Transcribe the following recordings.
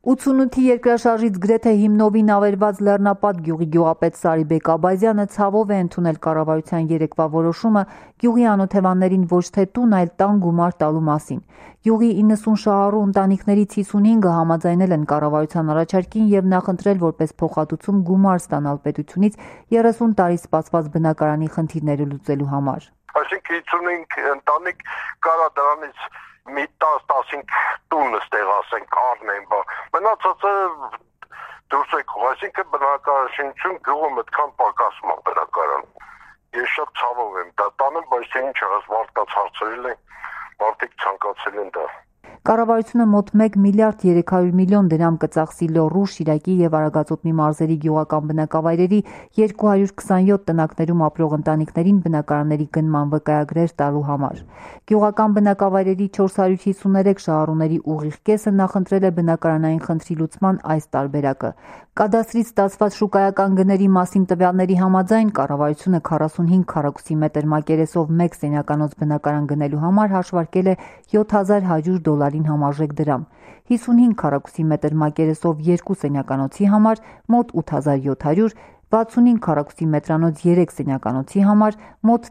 88-ի երկրաշարժից գրեթե հիմնովին ավերված Լեռնապատ գյուղի գյուղապետ Սարիբեկ Աբազյանը ցավով է ընդունել կառավարության երեկվա որոշումը գյուղի անօթևաններին ոչ թե տուն, այլ տան գումար տալու մասին։ Գյուղի 90 շահառու ընտանիքներից 55-ը համաձայնել են կառավարության առաջարկին եւ նախընտրել որպես փոխհատուցում գումար ստանալ պետությունից 30 տարի սպասված բնակարանի խնդիրները լուծելու համար։ Այսինքն 55 ընտանիք կարա դրանից մի 10-15 տուն ստեղասենք առնեն, մնացածը դուրս եկող, այսինքն բնակարարություն գյուղում այդքան պակասում է բնակարան։ Ես շատ ցավով եմ դա տանում, բայց թե ինչ արած մարդկանց հարցրել են, մարդիկ ցանկացել են դա։ Կառավարությունը մոտ 1 միլիարդ 300 միլիոն դրամ կծախսի Լոռու, Շիրակի եւ Արագածոտնի մարզերի գյուղական բնակավայրերի 227 տնակներում ապրող ընտանիքներին բնակարանների գնման վկայագրեր տալու համար։ Գյուղական բնակավայրերի 453 շահառուների ուղիղ կեսը նախընտրել է բնակարանային խնդրի լուծման այս տարբերակը։ Կադաստրից ստացված շուկայական գների մասին տվյալների համաձայն կառավարությունը 45 քառակուսի մետր մակերեսով 1 սենյականոց բնակարան գնելու համար հաշվարկել է $7,100 համարժեք դրամ, 55 քառակուսի մետր մակերեսով 2 սենյականոցի համար մոտ $8,700, 65 քառակուսի մետրանոց 3 սենյականոցի համար մոտ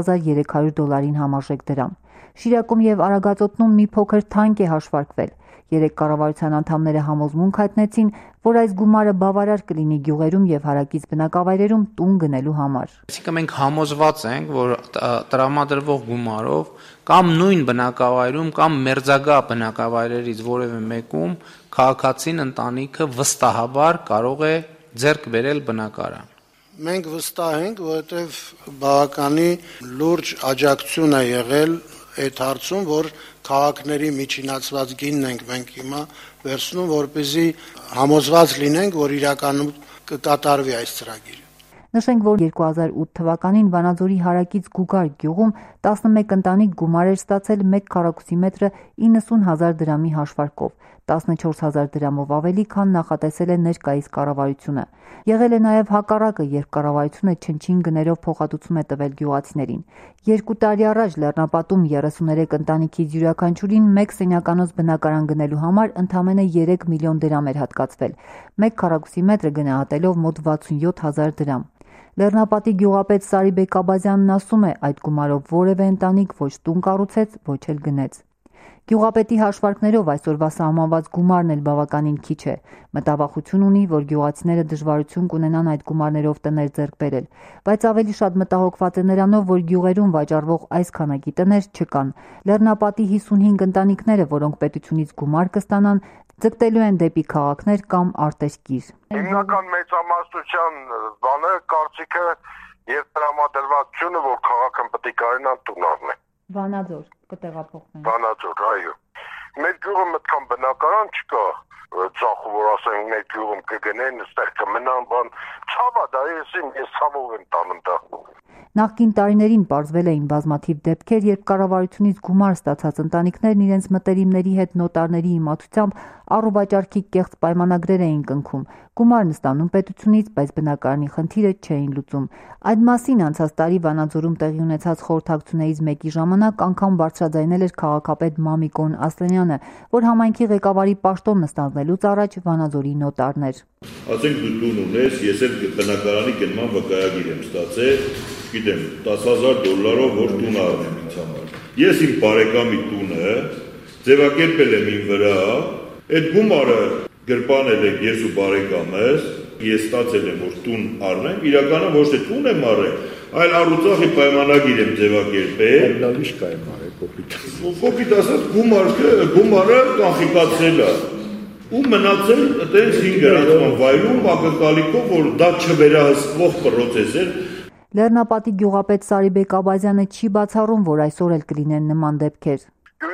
$10,300 համարժեք դրամ։ Շիրակում եւ Արագածոտնում մի փոքր թանկ է հաշվարկվել։ Երեք կառավարության անդամները համոզմունք հայտնեցին, որ այս գումարը բավարար կլինի գյուղերում եւ հարակից բնակավայրերում տուն գնելու համար։ Այսինքն մենք համոզված ենք, որ տրամադրվող գումարով կամ նույն բնակավայրում կամ մերձագա բնակավայրերից որևէ մեկում քաղաքացին ընտանիքը վստահաբար կարող է ձեռք բերել բնակարան։ Մենք վստահ ենք, որովհետև բավականի լուրջ աջակցություն է եղել այդ հարցում, որ քաղաքների միջինացված գինն ենք մենք հիմա վերցնում, որպեսզի համոզված լինենք, որ իրականում կկատարվի այս ծրագիրը։ Նշենք, որ 2008 թվականին Վանաձորի հարակից Գուգար գյուղում 11 ընտանիք գումար էր ստացել 1 քառակուսի մետրը 90,000 դրամի հաշվարկով, 14,000 դրամով ավելի, քան նախատեսել է ներկայիս կառավարությունը։ Եղել է նաև հակառակը, երբ կառավարությունը չնչին գներով փոխհատուցում է տվել գյուղացիներին։ 2 տարի առաջ Լեռնապատում 33 ընտանիքից յուրաքանչյուրին 1 սենյականոց բնակարան գնելու համար ընդամենը 3 միլիոն դրամ էր հատկացվել, 1 քառակուսի մետրը գնահատելով մոտ 67,000 դրամ։ Լեռնապատի գյուղապետ Սարիբեկ Աբազյանն ասում է, այդ գումարով որևէ ընտանիք ոչ տուն կառուցեց, ոչ էլ գնեց։ Գյուղապետի հաշվարկներով այսօրվա սահմանված գումարն էլ բավականին քիչ է։ Մտավախություն ունի, որ գյուղացիները դժվարություն կունենան այդ գումարներով տներ ձեռք բերել, բայց ավելի շատ մտահոգված է նրանով, որ գյուղերում վաճառվող այս քանակի տներ չկան։ Լեռնապատի 55 ընտանիքները, որոնք պետությունից գումար կստանան, ձգտելու են դեպի քաղաքներ կամ արտերկիր։ Հիմնական մեծամասնության բանը կարծիքը եւ տրամադրվածությունը, որ քաղաքը պետք է կարենան տուն առնեն։ Վանաձոր կտեղափոխվեն։ Վանաձոր, այո։ Մեր գյուղում այդքան բնակարան չկա, ծախու որ ասենք մեր գյուղում կգնեն, այստեղ կմնան, բան ցավա դա ես ցավով եմ տանում դա։ Նախկին տարիներին պարզվել էին բազմաթիվ դեպքեր, երբ կառավարությունից գումար ստացած ընտանիքներն իրենց մտերիմների հետ նոտարների իմացությամբ առուվաճառքի կեղծ պայմանագրեր էին կնքում։ Գումարն ստանում պետությունից, բայց բնակարանի խնդիրը չէին լուծում։ Այդ մասին անցած տարի Վանաձորում տեղի ունեցած խորհրդակցություններից մեկի ժամանակ անգամ բարձրաձայնել էր քաղաքապետ Մամիկոն Ասլանյանը, որ համայնքի ղեկավարի պաշտոն ստանձնելուց առաջ Վանաձորի նոտարներ։ Ասենք դու տուն ունես, ես էլ բնակարանի գնման վկայագիր եմ ստացել, գիտեմ, $10,000 որ տուն առնեմ ինձ համար։ Ես իմ բարեկամի տունը ձևակերպել եմ իմ վրա, այդ գումարը գրպանել եք ես ու բարեկամս, ես ստացել եմ որ տուն առնեմ, իրականում ոչ թե տուն եմ առել, այլ առուծախի պայմանագիր եմ ձևակերպել։ Լավիշ կա եմ արել կոպիտ։ Կոպիտ ասած գումարը կանխիկացրել է։ Ու մնացել այդպես 5 գրածման վայրում ակնկալիքով, որ դա չվերահսկվող պրոցես էր։ Լեռնապատի գյուղապետ Սարիբեկ Աբազյանը չի բացառում, որ այսօր էլ կլինեն նման դեպքեր։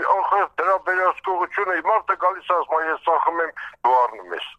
Դրա վերահսկողությունը մարդը գալիս ասում ես ծախում եմ, դու առնում ես։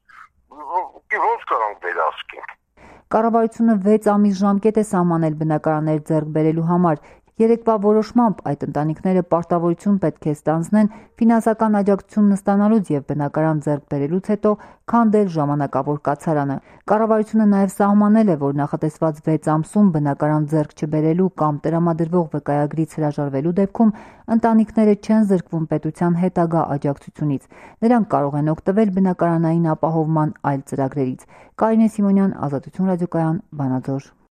Ոնց կարանք վերահսկենք։ Կառավարությունը 6 ամիս ժամկետ է սահմանել բնակարաններ ձեռք բերելու համար։ Երեկվա որոշմամբ այդ ընտանիքները պարտավորություն պետք է ստանձնեն ֆինանսական աջակցություն ստանալուց և բնակարան ձեռք բերելուց հետո քանդել ժամանակավոր կացարանը։ Կառավարությունը նաև սահմանել է, որ նախատեսված 6 ամսում բնակարան ձեռք չբերելու կամ տրամադրվող վկայագրից հրաժարվելու դեպքում ընտանիքները չեն զրկվում պետության հետագա աջակցությունից։ Նրանք կարող են օգտվել բնակարանային ապահովման այլ ծրագրերից։ Կարինե Սիմոնյան, Ազատություն ռադիոկայան, Վանաձոր։